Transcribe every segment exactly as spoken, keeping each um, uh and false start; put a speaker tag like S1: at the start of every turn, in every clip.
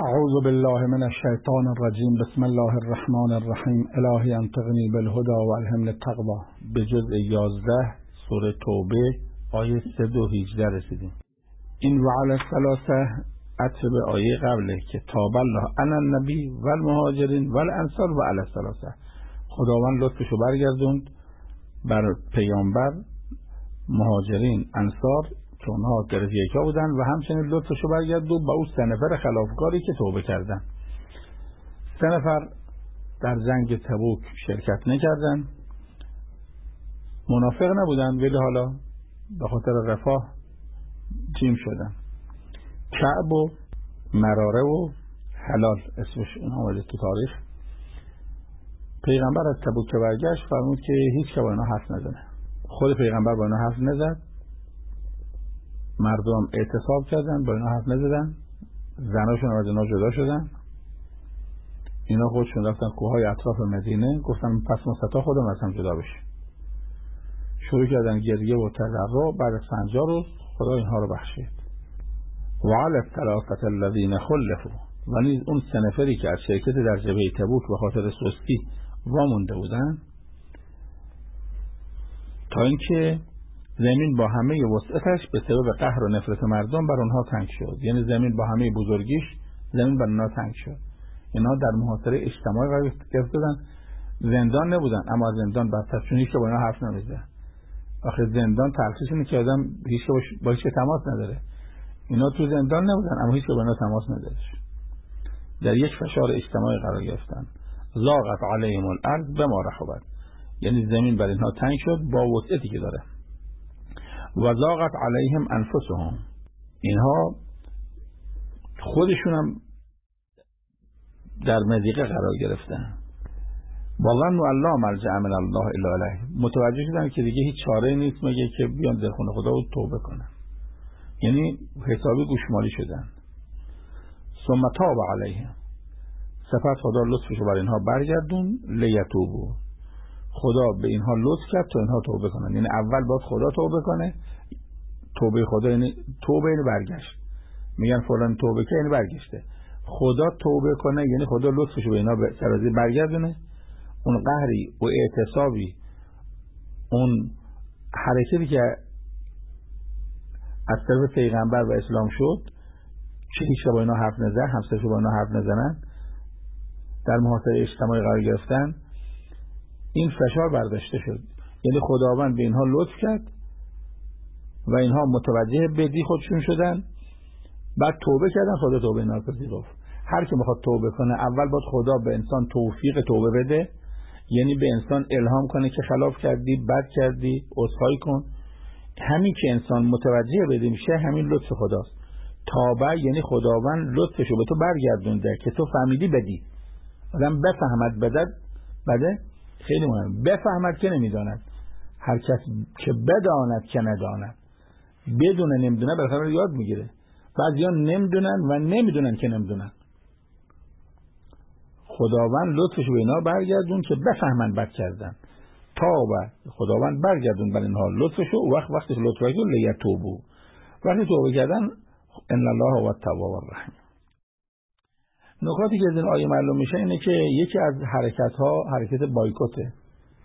S1: اعوذ بالله من الشیطان الرجیم. بسم الله الرحمن الرحیم. الهی انطقنی بالهدى و الهمنی التقوی. به جزء یازده سوره توبه آیه صد و هجده رسیدیم. این وعلى الثلاثه عطف به آیه قبله که تاب الله علی النبی و المهاجرین و الانصار و علی الثلاثه. خداوند لطفشو برگردوند بر پیامبر، مهاجرین، انصار که اونها درجه یکا بودن و همچنین لطفشو برگردوند با اون سه نفر خلافکاری که توبه کردن. سه نفر در جنگ تبوک شرکت نکردن، منافق نبودن ولی حالا به خاطر رفاه جیم شدن. کعب و مراره و حلال اسمش این آمده تو تاریخ. پیغمبر از تبوک که برگشت فرمود که هیچ که با اینا حرف نزنه. خود پیغمبر با اینا حرف نزد، مردم اعتصاب کردن، با اینا حرف نزدن، زناشون از اینا جدا شدن. اینا خودشون رفتن کوههای اطراف مدینه، گفتن پس ما ستا خودم از هم جدا بشیم. شروع کردن گریه و تضرع. بعد از پنجاه روز خدا اینها رو بخشید. و علی الثلاثه الذین خلفوا، و نیز اون سه نفری که از شرکت در جبهه تبوک به خاطر سستی وامونده بودن، تا اینکه زمین با همه وسعتش به سبب قهر و نفرت مردم بر اونها تنگ شد. یعنی زمین با همه بزرگیش زمین بر اونها تنگ شد. اینا در محاصره اجتماعی قرار گرفتن. زندان نبودن اما زندان بدتر، چون هیچ که با اینا حرف نمیزنه. آخه زندان تلخیص اینه که آدم هیچ که با هیچ تماس نداره. اینا تو زندان نبودن اما هیچ که با اینا تماس نداره. در یک فشار اجتماعی قرار گرفتن. ضاقت علیهم الارض بما رحبت، یعنی زمین بر اینها تنگ شد با وسعتی که داره. و ضاقت علیهم انفسهم، اینها خودشون هم در مضیقه قرار گرفتن. واظنوا ان لا ملجأ من الله الا الیه، متوجه شدن که دیگه هیچ چاره نیست مگه که بیان در خونه خدا و توبه کنن. یعنی حسابی گوشمالی شدن. ثم تاب علیهم، سپس خدا لطفش رو بر اینها برگردون. لیتوبوا، خدا به اینها لطف کرد تا اینها توبه کنن. یعنی اول باید خدا توبه کنه. توبه خدا یعنی توبه یعنی برگشت. میگن فلان توبه که یعنی برگشته. خدا توبه کنه یعنی خدا لطفش رو به اینا سرازی برگردونه. اون قهری و اعتصابی، اون حرکتی که از طرف پیغمبر و اسلام شد که هیچ با اینا حرف نزن، همسرش با اینا حرف نزنن، در محاصره اجتماعی قرار گرفتن، این فشار برداشته شد. یعنی خداوند به اینها لطف کرد و اینها متوجه بدی خودشون شدن. بعد توبه کردن، خدا توبه ناپذیرفت. هر کی میخواد توبه کنه اول باید خدا به انسان توفیق توبه بده، یعنی به انسان الهام کنه که خلاف کردی، بد کردی، عذرخواهی کن. همین که انسان متوجه بده میشه همین لطف خداست. توبه یعنی خداوند لطفشو به تو برگردونده که تو فهمیدی بدی. آدم بفهمد بده بده خیلی مهم. بفهمد که نمیداند، هر کس که بداند که نداند. بدونه نمیدونه بالاخره یاد میگیره. بعضیا نمیدونن و نمیدونن که نمیدونن. خداوند لطفش به اینا برگردون که بفهمن بد کردن. توبه، خداوند برگردون بر اینها لطفشو. وقت وقتی لطف کرد لیتوبوا، وقتی توبه کردن ان الله هو التواب الرحیم. نکاتی که از این آیه معلوم میشه اینه که یکی از حرکت ها حرکت بایکوته،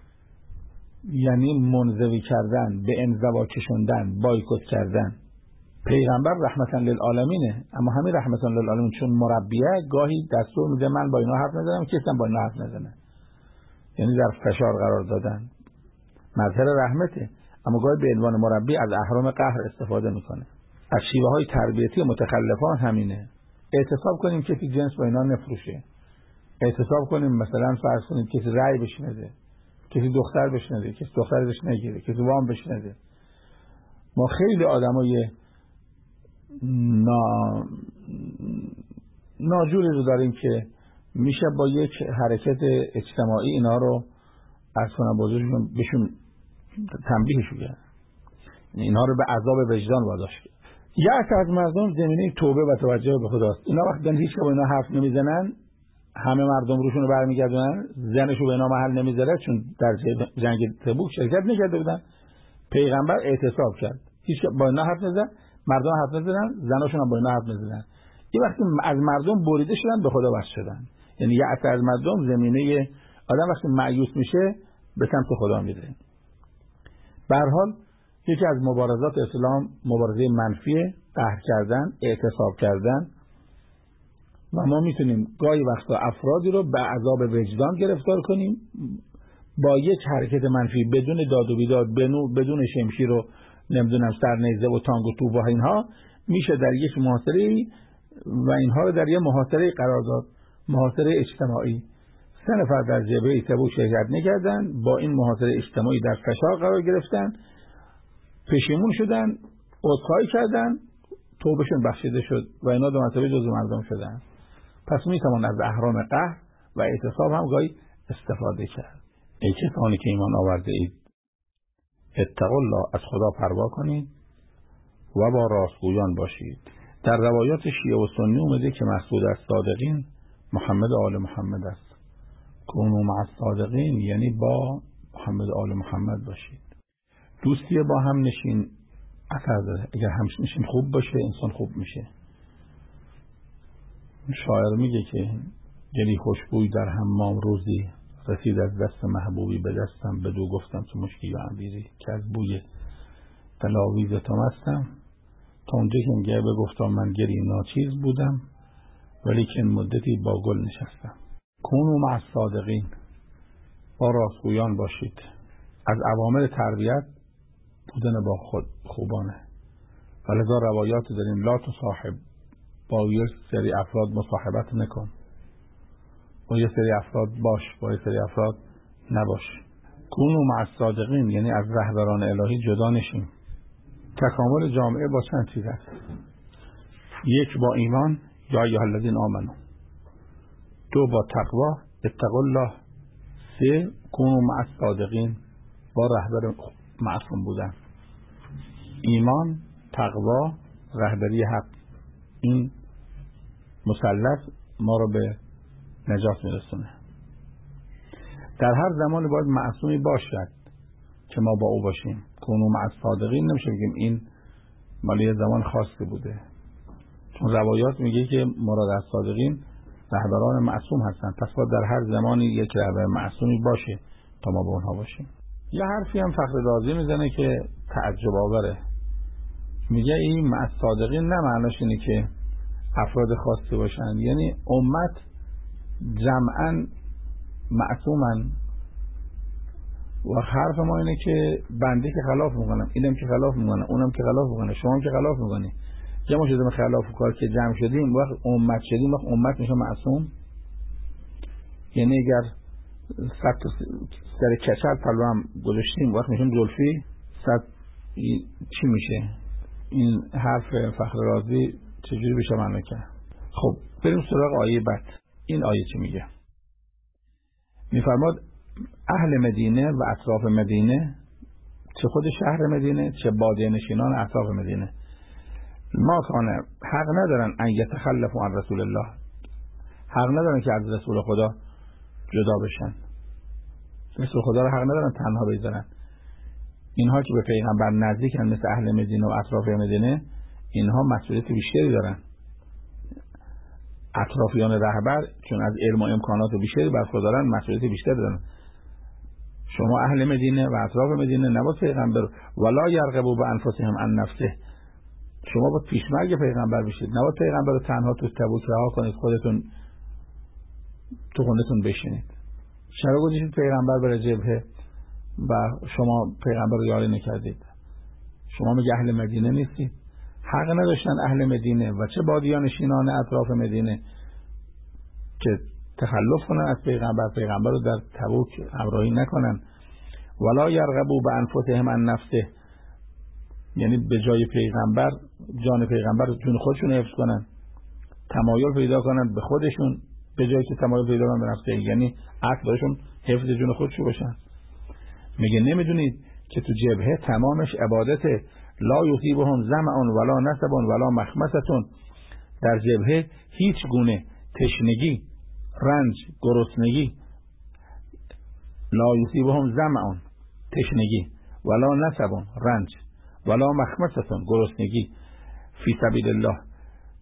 S1: یعنی منزوی کردن، به انزوا کشوندن، بایکوت کردن. پیغمبر رحمتا للعالمینه، اما همین رحمتا للعالمین چون مربیه گاهی دستور میده من با اینا حرف نزنم، کسی هم با اینا حرف نزنه. یعنی در فشار قرار دادن، مظهر رحمته، اما گاهی به عنوان مربی از اهرام قهر استفاده میکنه. از شیوه های تربیتی متخلفان همینه. اعتصاب کنیم کسی جنس با اینا نفروشه. اعتصاب کنیم مثلا فرض کنیم کسی رأی بشنده، کسی دختر بشنده، کسی دختر بهش نگیره، کسی وام بشنده. ما خیلی آدمای نا... ناجوری رو داریم که میشه با یک حرکت اجتماعی اینا رو از کنم بازوشون بهشون تنبیهشون کرد. اینا رو به عذاب وجدان واداشت. یک از مردم زمینه توبه و توجه به خداست. اینا وقت دن هیچ که با اینا حرف نمیزنن، همه مردم روشون رو برمیگردونن، زنشو به اینا محل نمیذاره، چون در جنگ تبوک شرکت نکرده بودن. پیغمبر اعتصاب کرد، هیچ که با اینا حرف نزد، مردم حرف نزدن، زناشون هم با اینا حرف نزدن. یه وقتی از مردم بریده شدن به خدا وصل شدن، یعنی یه عطر از مردم زمینه آدم وقتی مایوس میشه به سمت خدا میره. به هر حال یکی از مبارزات اسلام مبارزه منفی، قهر کردن، اعتصاب کردن، و ما میتونیم گاهی وقتا افرادی رو به عذاب وجدان گرفتار کنیم با یک حرکت منفی بدون داد و بیداد، بدون شمشیر و نمیدونم سرنیزه و تانگ و توپ و اینها، میشه در یک محاصره و اینها رو در یک محاصره قرار داد، محاصره اجتماعی. سه نفر در جبهه تبوک شرکت نکردن، با این محاصره اجتماعی در فشار قرار گرفتن، پشیمون شدن، عذرخواهی کردن، توبهشون بخشیده شد و اینا دو مرتبه جزو مردم شدن. پس میتوان از احرام قهر و اعتصاب هم گاهی استفاده کرد. ای کسانی که ایمان آورده اید، اتقوا الله، از خدا پروا کنید و با راستگویان باشید. در روایات شیعه و سنی اومده که مقصود از صادقین محمد و آل محمد است. کونوا مع الصادقین یعنی با محمد و آل محمد باشید. دوستی با هم نشین اثر داره. اگر هم نشین خوب باشه انسان خوب میشه. شاعر میگه که گلی خوشبوی در حمام روزی، رسید از دست محبوبی به دستم، بدو گفتم تو مشکی و عبیری، که از بوی دلاویز تو مستم. تا اونجا که میگه بگفتم من گلی ناچیز بودم، ولی که مدتی با گل نشستم. کونوا مع الصادقین، با راستگویان باشید. از اوامر تربیت بودن با خود خوبانه. ولذا روایات داریم لا تصاحب، با یک سری افراد مصاحبت نکن، با یک سری افراد باش، با یک سری افراد نباش. کونوا مع الصادقین یعنی از رهبران الهی جدا نشین. تکامل جامعه با چند چیز است؟ یک با ایمان، یا ایها الذین آمنو. دو با تقوا، اتقوا الله. سه کونوا مع الصادقین، با رهبر معصوم بودن. ایمان، تقوا، رهبری حق، این مثلث ما رو به نجات میرسونه. در هر زمان باید معصومی باشد که ما با او باشیم. کونوا مع الصادقین نمیشه بگیم این مال یه زمان خاصی بوده، چون روایات میگه که مراد از صادقین رهبران معصوم هستن. پس باید در هر زمانی یک رهبر معصومی باشه تا ما با اونها باشیم. یه حرفی هم فخر رازی میزنه که تعجب آوره. میگه این مع الصادقین نه معناش اینه که افراد خاصی باشن، یعنی امت جمعاً معصومن. و حرف ما اینه که بنده که خلاف میکنم، اینم که خلاف میکنم، اونم که خلاف میکنه، شما هم که خلاف میکنی، جمع شدیم خلاف کار که جمع شدیم، وقت امت شدیم، وقت امت میشه معصوم. یعنی اگر صد سر کچل پلو هم گذاشتیم وقت میشیم زلفی، صد چی میشه؟ این حرف فخر رازی چجوری بشه معنی کرد؟ خب بریم سراغ آیه بعد. این آیه چی میگه؟ میفرماد اهل مدینه و اطراف مدینه، چه خود شهر مدینه چه بادیه نشینان اطراف مدینه، ما کانه حق ندارن ان یتخلفوا عن رسول الله، حق ندارن که از رسول خدا جدا بشن، رسول خدا رو حق ندارن تنها بذارن. اینها که به پیغمبر نزدیکن مثل اهل مدینه و اطراف مدینه، اینها مسئولیت بیشتری دارن. اطرافیان رهبر چون از علم و امکانات بیشتری برخوردارن، مسئولیت بیشتری دارن. شما اهل مدینه و اطراف مدینه نباید پیغمبر ولا یرغبوا بانفسهم عن نفسه، شما باید پیشمرگ پیغمبر بشید، نباید پیغمبر رو تنها تو تبوک رها کنید، خودتون تو خونتون بشینید. چرا گذاشتید پیغمبر بره جبهه و شما پیغمبر رو یاری نکردید؟ شما میگه اهل مدینه نیستید؟ حق نداشتن اهل مدینه و چه بادیانشینان اطراف مدینه که تخلف کنن از پیغمبر، پیغمبر رو در تبوک همراهی نکنن. ولا یرغبوا بانفسهم عن نفسه، یعنی به جای پیغمبر جان پیغمبر رو جون خودشون حفظ کنن، تمایل پیدا کنن به خودشون به جایی که تمایل پیدا کنن به نفسه، یعنی اصل برشون حفظ جون خودشون باشن. میگه نمیدونید که تو جبهه تمامش عبادته، لا یصیبهم ظمأ ولا نصب ولا مخمصة، در جبهه هیچ گونه تشنگی، رنج، گرسنگی، لا یصیبهم ظمأ تشنگی ولا نصب رنج ولا مخمصة گرسنگی، فی سبیل الله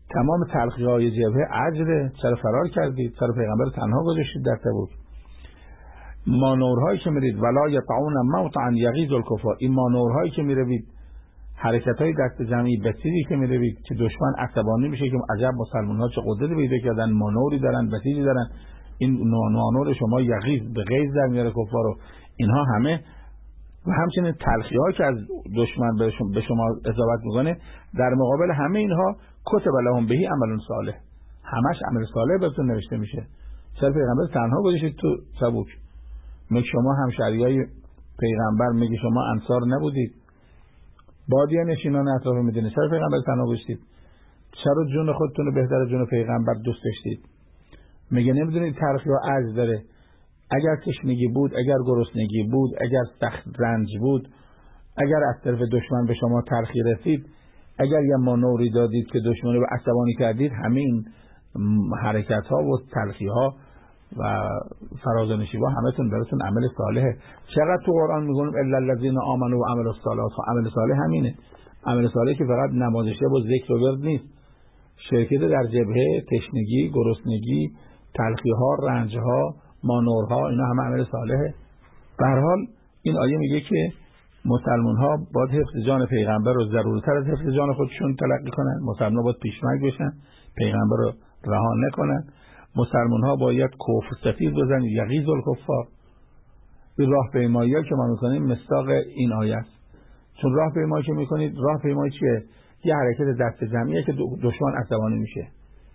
S1: تمام تلخی‌های جبهه عجله، چرا فرار کردید؟ چرا پیغمبر تنها گذاشتید در تبوک؟ مانورهایی که میرید ولا یطعون موطعا یغیظ الکفار، این مانورهایی که میروید، حرکت‌های دست جمعی بسیجی که میروید که دشمن عصبانی میشه که عجب مسلمان‌ها چه قدرتی پیدا کردن، مانوری دارن، بسیجی دارن، این مانور شما یغیظ به غیظ در میاره کفارو. اینها همه و همچنین تلخی‌ها که از دشمن به شما اضافه میکنه، در مقابل همه اینها کتب لهم بهی عمل صالح، همش عمل صالح بهتون نوشته میشه. چرا پیغمبر تنها گذاشتید تو تبوک؟ میگه شما همشریای پیغمبر، میگه شما انصار نبودید، بادیه نشینان اطراف مدینه، چرا پیغمبر تنها گذاشتید؟ چرا جون خودتون رو بهتر جون پیغمبر دوست داشتید؟ میگه نمیدونید تلخی ها عجز داره. اگر تشنگی بود، اگر گرسنگی بود، اگر سخت رنج بود، اگر از طرف دشمن به شما تلخی رسید، اگر یه مانوری دادید که دشمن رو عصبانی کردید، همین حرکت ها و تلخی ها و فرازانشیبا همتون براتون عمل صالحه. چقدر تو قرآن میگونم الا الذین آمنوا و عملوا الصالحات، عمل صالح همینه. عمل صالح که فقط نماز شب و ذکر و ورد نیست، شرکت در جبهه، تشنگی، گرسنگی، تلخی ها، رنج ها، مانورها، اینا همه عمل صالحه. به هر حال این آیه میگه که مسلمان ها باید حفظ جان پیغمبر رو ضرورتر از حفظ جان خودشون تلقی کنن. مسلمان ها باید پیشمرگ بشن، پیغمبر رو رها نکنن. مسلمان ها باید کفر سفید بزنن، یغیظ الکفار. این راهپیمایی ها که ما میکنیم مصداق این آیه است. چون راهپیمایی که میکنید، راهپیمایی چیه؟ یه حرکت دست جمعیه که دشمن عصبانی میشه.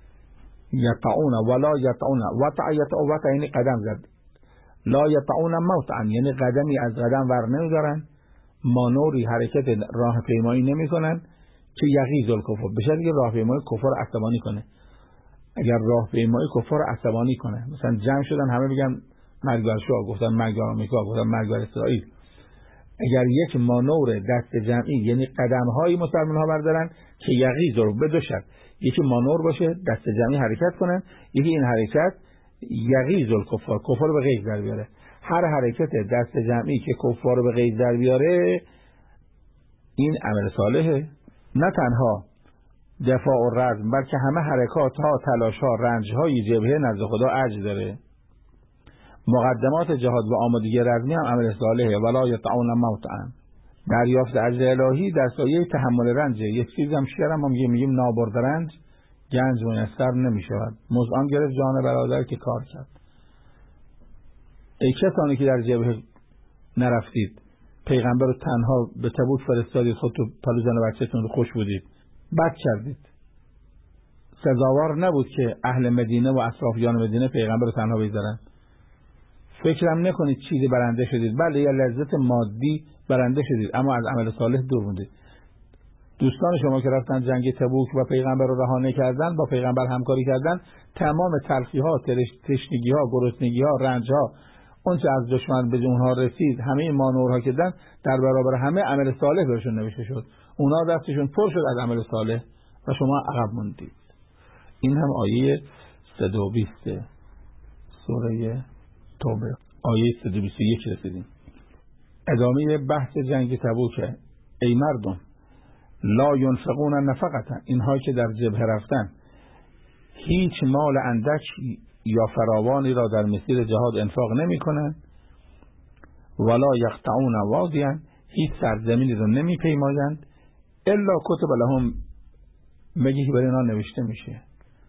S1: یطعون ولا یطعون، وطع یطع وطع یعنی قدم زد، لا یطعون موطعا یعنی قدمی از قدم ور نمیدارن، مانوری حرکت راهپیمایی نمیکنن که یغیظ الکفار، بشه دیگه راهپیمایی کفار عصبانی کنه. اگر راهپیمایی کفار عصبانی کنه، مثلا جمع شدن همه بگن مرگ بر شاه، گفتن مرگ بر آمریکا، گفتن مرگ بر اسرائیل، اگر یک مانور دست جمعی یعنی قدم‌های مسلمان ها بردارن که یغیظ رو به دو شکل، یکی مانور باشه دست جمعی حرکت کنن، یکی این حرکت یغیظ الکفار، کفار رو به غیظ در بیاره. هر حرکت دست جمعی که کفار رو به غیظ در بیاره این عمل صالحه. نه تنها دفاع و رزم، بلکه همه حرکات ها، تلاش ها، رنج های جبهه نزد خدا اجر داره. مقدمات جهاد و آمادگی رزمی هم عمل صالحه. ولا یطعون موطعا، دریافت اجر الهی در سایه تحمل رنج. یک چیز هم شعرم هم میگیم نابرد رنج گنج میسر نمی شود. مزعان گرفت جان برادر که کار کرد. ای کسانی که در جبهه نرفتید، پیغمبر رو تنها به تبوک فرستادید، خود تو پلو زن و بچه‌تون رو خوش بودید، بد کردید. سزاوار نبود که اهل مدینه و اطرافیان مدینه پیغمبر رو تنها بذارن. فکرم نکنید چیزی برنده شدید، بله یه لذت مادی برنده شدید، اما از عمل صالح دور موندید. دوستان شما که رفتن جنگ تبوک و پیغمبر رو رها نکردن، با پیغمبر همکاری کردن، تمام تلخی ها، تشنگی ها، گرسنگی ها، رنج ها، اون چه از دشمن به اونها رسید، همه مانورها که دادن، در برابر همه عمل صالح بهشون نوشته شد. اونها دستشون پر شد از عمل صالح و شما عقب موندید. این هم آیه صد و بیست سوره توبه، آیه صد و بیست و یک رسیدیم. ادامه بحث جنگ تبوک. ای مردم لا ينفقون نفقتا، اینها که در جبهه رفتن هیچ مال اندک یا فراوانی را در مسیر جهاد انفاق نمی کنند. ولا یقطعون وادیا، هیچ سرزمینی را نمی پیمایند. الا کتب لهم، مگه که برای اینا نوشته میشه.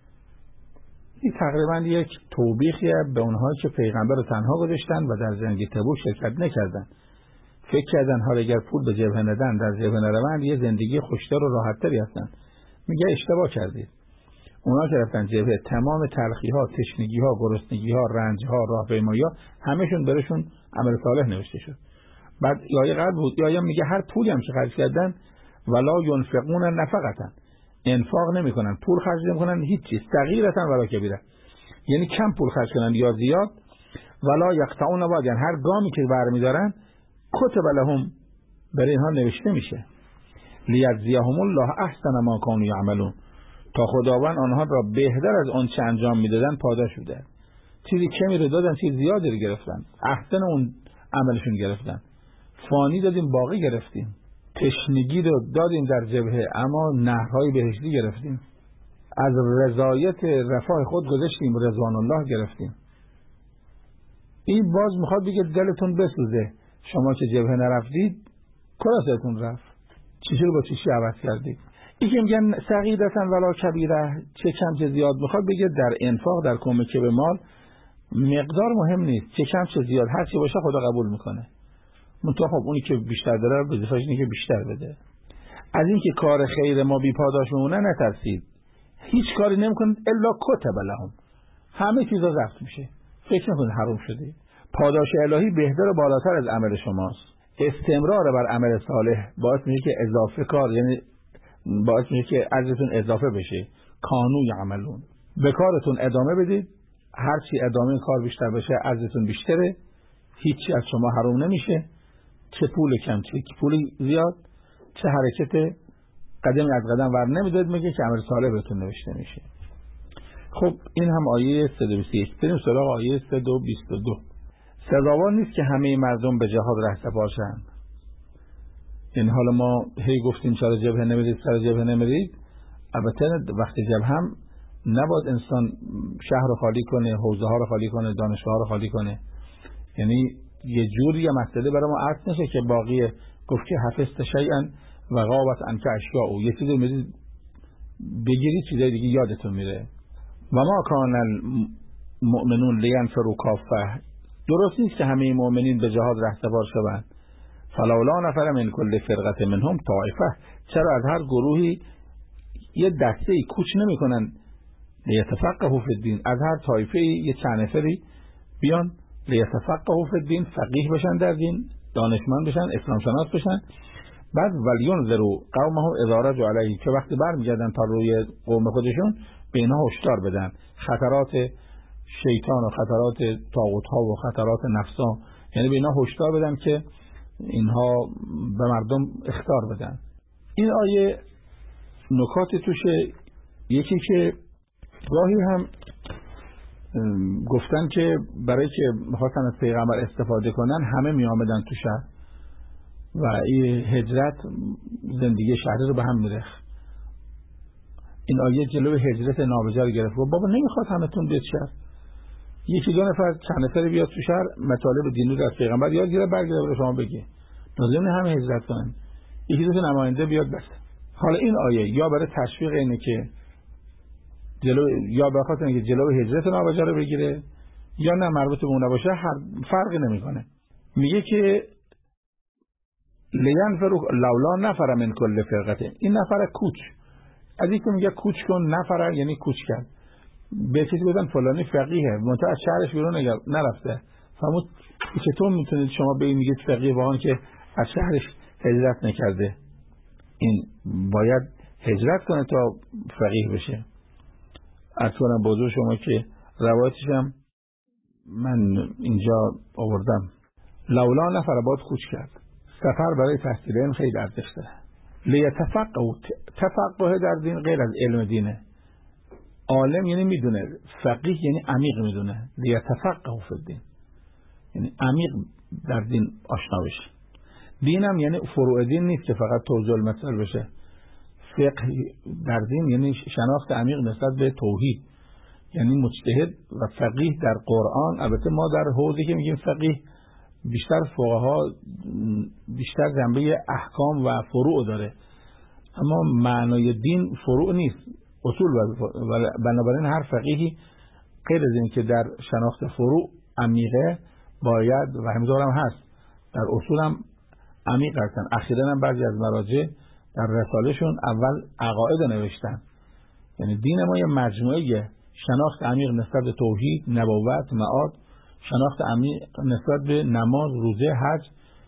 S1: این تقریبا یک توبیخیه به اونهایی که پیغمبر رو تنها گذاشتن و در جنگ تبوک شرکت نکردن. فکر کردن حالا اگر پول به جبهه ندن، در جبهه نروند، یه زندگی خوشتر و راحتتری هستن. میگه اشتباه کردید. اونا که رفتن جبهه، تمام تلخی ها، تشنگی ها، گرسنگی ها، رنج ها، راهپیمایی ها، همشون برشون عمل صالح نوشته شد. بعد آیه قبل بود، آیه میگه هر پولی هم که خرج کردن ولا ينفقون نفقتا، انفاق نمیکنن، پول خرج نمیکنن، هیچ چیز، صغیرة ولا کبیره، یعنی کم پول خرج کنن یا زیاد. ولا یقطعون وادیا، هر گامی که برمیدارن کتب لهم، برای اینها نوشته میشه. لیجزیهم الله احسن ما کانوا یعملون، تا خداوند آنها را بهتر از آن چه انجام میدادن پاداش بده. چیزی کمی رو دادن، چیز زیادی رو گرفتن، احسن اون عملشون گرفتن. فانی دادیم، باقی گرفتیم. تشنگی رو دادیم در جبهه، اما نهرهای بهشتی گرفتیم. از رضایت رفاه خود گذشتیم، رضوان الله گرفتیم. این باز میخواد بگه دلتون بسوزه، شما که جبهه نرفتید کلاستون رفت، چیزی رو با چیزی عوض کردید. این که میگن صغیرةً ولا کبیره، چه کم چه زیاد، میخواد بگه در انفاق، در کمک به مال مقدار مهم نیست، چه کم چه زیاد، هر چی باشه خدا قبول میکنه. منتها خب اونی که بیشتر داره وظیفه‌ش اینه که بیشتر بده. از این که کار خیر ما بی پاداش میمونه نترسید، هیچ کاری نمیکنید الا کتب لهم، همه چیزا ضبط میشه، فکر نکنید حرام شده. پاداش الهی بهتر و بالاتر از عمل شماست. استمرار بر عمل صالح باعث میشه که اضافه کار، یعنی باعث میشه که اجرتون اضافه بشه. کانو یعملون، به کارتون ادامه بدید، هر چی ادامه کار بیشتر بشه اجرتون بیشتره، هیچی از شما حرام نمیشه، چه پول کم چه پول زیاد، چه حرکت قدم از قدم ور نمیداد، میگه که عمل صالح بهتون نوشته میشه. خب این هم آیه صد و بیست و یک. بریم سراغ آیه صد و بیست و دو. سزاوار نیست که همه مردم به جهاد رهسپار شوند. این حالا ما هی گفتیم چرا جبهه نمیرید، چرا جبهه نمیرید. البته وقتی جبهه هم نباید انسان شهر رو خالی کنه، حوزه ها رو خالی کنه، دانشگاه ها رو خالی کنه. یعنی یه جوری یه مسئله برای ما عرض نشه که باقی گفت که حفظت شیئا و غابت عنک اشیاء، یه چیزی میرید بگیری چیزای دیگه یادتون میره. و ما کان المؤمنون لینفروا کافه، درست نیست که همه مؤمنین به جهاد رهسپار شوند. فلولا نفر من کل فرقه منهم طائفه، چرا از هر گروهی یه دسته ای کوچ نمیکنن لیتفقهوا فی الدین، از هر طایفه یه چند نفری بیان لیتفقهوا فی الدین، فقیه بشن در دین، دانشمند بشن، اسلام شناس بشن. بعد ولینذروا قومهم اذا رجعوا علیه، که وقتی برمیگردن تا روی قوم خودشون به اینها هشدار بدن خطرات شیطان و خطرات طاغوت ها و خطرات نفسا، یعنی به اینها هشدار بدن که اینها به مردم اخطار بدن. این آیه نکات توشه، یکی که گاهی هم گفتن که برای که می‌خواستن از پیغمبر استفاده کنن همه می آمدن تو شهر و این هجرت زندگی شهری رو به هم میرخت. این آیه جلوی هجرت نابجا رو گرفت. بابا نمیخواد همتون بیاد شهر، یکی دو نفر چند نفر بیاد تو شهر مطالب دینی رو از پیغمبر یاد گیره، برگرده به شما بگه، لازم همه هجرت کنن، یکی دو تا نماینده بیاد بس. حالا این آیه یا برای تشویق اینه که جلو، یا به خاطر اینکه جلوی هجرت نابجا رو بگیره، یا نه مربوط به اون نباشه، هر فرقی نمیکنه. میگه که لینفروا لولا نفر من کل فرقه، این نفر کوچ، از اینکه میگه کوچ کن، نفر یعنی کوچ کرد، به کسی بودن فلانی فقیهه منتها از شهرش بیرون نرفته، فرمود چطور میتونید شما به این میگید فقیه واقعا که از شهرش هجرت نکرده؟ این باید هجرت کنه تا فقیه بشه. از کنم بازو شما که روایتش هم من اینجا آوردم، لولا نفر باید کوچ کرد، سفر برای تحصیل علم خیلی ارزش داره. لیتفقهوا، تفقه در دین غیر از علم دینه. عالم یعنی میدونه، فقیه یعنی عمیق میدونه. لیتفقهوا فی الدین یعنی عمیق در دین آشنا بشه. دینم یعنی فروع دین نیست که فقط توضیح المثل بشه. فقه در دین یعنی شناخت عمیق نسبت به توحید، یعنی مجتهد و فقیه در قرآن. البته ما در حوزه‌ای که میگیم فقیه بیشتر فقها بیشتر جنبه احکام و فروع داره، اما معنای دین فروع نیست، اصول. و بنابراین هر فقیهی غیر از این که در شناخت فروع عمیقه باید و همینطور هم هست در اصول هم عمیق هستن. اخیراً هم بعضی از مراجع در رسالهشون اول عقاید نوشتن، یعنی دین ما یه مجموعه شناخت عمیق نسبت به توحید، نبوت، معاد، شناخت عمیق نسبت به نماز، روزه، حج.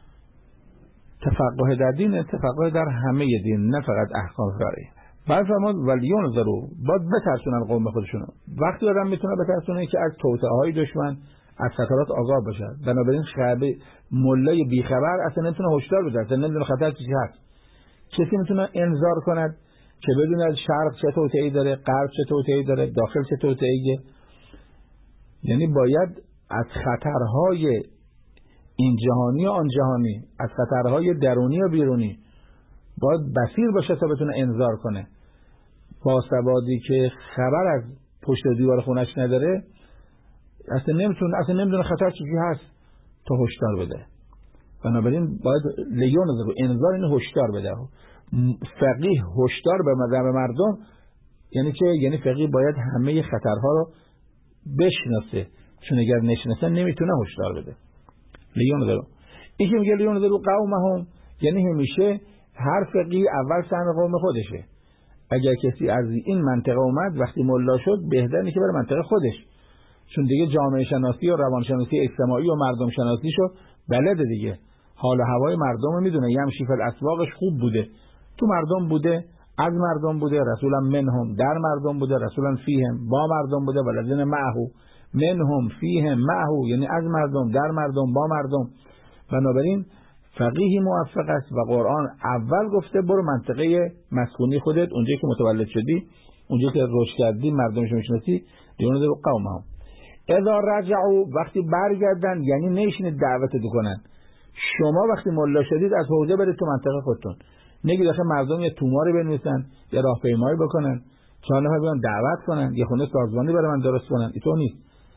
S1: تفقه در دین، تفقه در همه دین، نه فقط احکام شرعی. بعد فرمود ولینذروا، باید بترسونن قوم خودشونو. وقتی آدم میتونه بترسونه که از توطئه‌های دشمن، از خطرات آگاه بشه. بنابراین خبر مولای بیخبر اصلا نمیتونه هشدار بده، اصلا نمیدونه خطر چی هست. کسی میتونه انذار کند که بدون از شرق چه توطئه‌ای داره، غرب چه توطئه‌ای داره، داخل چه توطئه‌ایه. یعنی باید از خطرهای این جهانی و آن جهانی، از خطرهای درونی و بیرونی باید بصیر باشه تا بتونه انذار کنه. باسوادی که خبر از پشت دیوار خونش نداره اصلا نمیتونه اصلا نمیدونه خطر چیزی هست تا هشدار بده. بنابراین باید لیون رو انذار این هشدار بده. فقیه هشدار به مردم یعنی چه؟ یعنی فقیه باید همه خطرها رو بشناسه، چون اگر نشناسه نمیتونه هشدار بده. لیون رو این که میگه لیون رو قومهم یعنی همیشه هر فقیه اول سهم قوم خودشه. اگر کسی از این منطقه اومد وقتی ملا شد بهتره که بره منطقه خودش، چون دیگه جامعه شناسی و روانشناسی اجتماعی و مردم شناسی شو بلده دیگه. حال و هوای مردم رو میدونه. یمشی فی الاسواقش خوب بوده، تو مردم بوده، از مردم بوده، رسولا منهم در مردم بوده، رسولا فیهم با مردم بوده، ولذین معه منهم فیهم معه یعنی از مردم در مردم با مردم. بنابراین فقیهی موفق است و قرآن اول گفته برو منطقه مسکونی خودت، اونجایی که متولد شدی، اونجایی که رشد کردی، مردمش میشناسی، دیونه رو قومهم. اذا رجعوا وقتی برگردن یعنی نشینید دعوت کنن. شما وقتی ملا شدید از حوزه برید تو منطقه خودتون، نگید آخه مردم یه توماری بنویسن، یه راهپیمایی بکنن، چهار نفر بیان دعوت کنن، یه خونه سازمانی برای من درست کنن. اینطور نیست.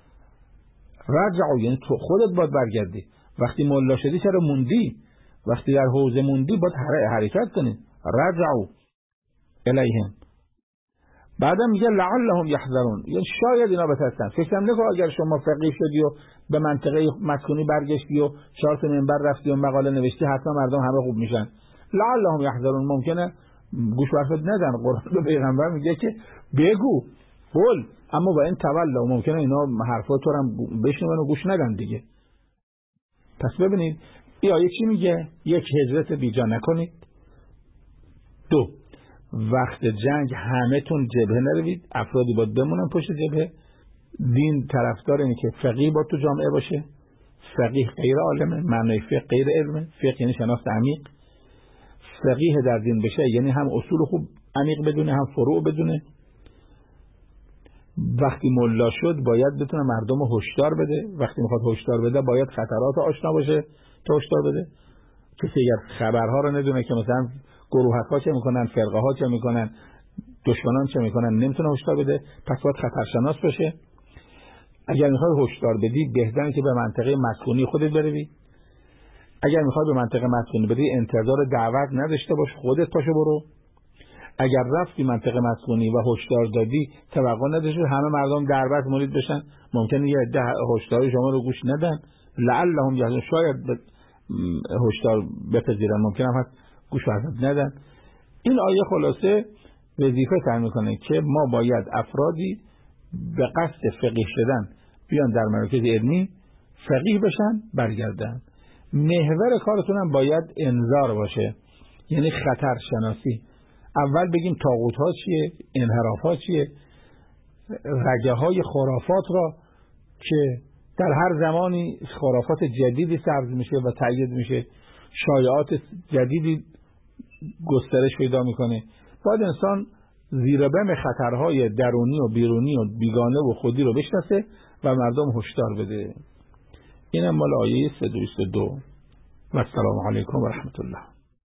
S1: رجعوا یعنی تو خودت باید برگردی. وقتی ملا شدی چرا موندی؟ وقتی در حوزه موندی باید حرکت کنی. رجعوا الیهم. بعدم میگه لعلهم یحذرون یعنی شاید اینا بترسن. فکر نکن اگر شما فقیه شدی و به منطقه مسکونی برگشتی و چهار تا منبر رفتی و مقاله نوشتی حتما مردم همه خوب میشن. لعلهم یحذرون ممکنه گوش برفت ندن. قرآن پیغمبر میگه که بگو قول اما با این تولا و ممکنه اینا حرفا تو هم بشنون و گوش ندن دیگه. پس ببینید این آیه چی میگه؟ یک، هجرت بیجا نکنید. دو، وقت جنگ همه تون جبهه نروید، افرادی باید بمونن پشت جبهه. دین طرفدار اینه که فقیه باید تو جامعه باشه. فقیه غیر عالمه، معنی فقه غیر علمه. فقه یعنی شناخت عمیق. فقیه در دین بشه یعنی هم اصول خوب عمیق بدونه هم فروع بدونه. وقتی ملا شد باید بتونه مردم رو هشدار بده. وقتی میخواد هشدار بده باید خطرات آشنا باشه تا هشدار بده. کسی اگر خبرها رو ندونه که مثلا گروهک ها چه میکنن، فرقه ها چه میکنن، دشمنان چه میکنن، نمیتونه هشدار بده. پس باید خطرشناس باشه. اگر میخواد هشدار بدی بهتره که به منطقه مسکونی خودت بروی. اگر میخواد به منطقه مسکونی بری انتظار دعوت نداشته باش، خودت پاشو برو. اگر رفتی منطقه مسکونی و هشدار دادی توقع نداشته همه مردم دربست مرید بشن، ممکنه یه عده هشدار شما رو گوش ندن. لعلهم یحذرون شاید هشدار بپذیرن، ممکنه هم گوش فرصت ندن. این آیه خلاصه وظیفه تعیین میکنه که ما باید افرادی به قصد فقیه شدن بیان در مراکز علمی فقیه بشن برگردن. محور کارتون هم باید انذار باشه، یعنی خطر شناسی. اول بگیم طاغوت ها چیه، انحراف ها چیه، رگه های خرافات را که در هر زمانی خرافات جدیدی سبز میشه و تأیید میشه، شایعات جدیدی گسترش پیدا میکنه. باید انسان زیر بم خطرهای درونی و بیرونی و بیگانه و خودی رو بشناسه و مردم هشدار بده. اینم مال آیه صد و بیست و دو. و السلام علیکم و رحمت الله.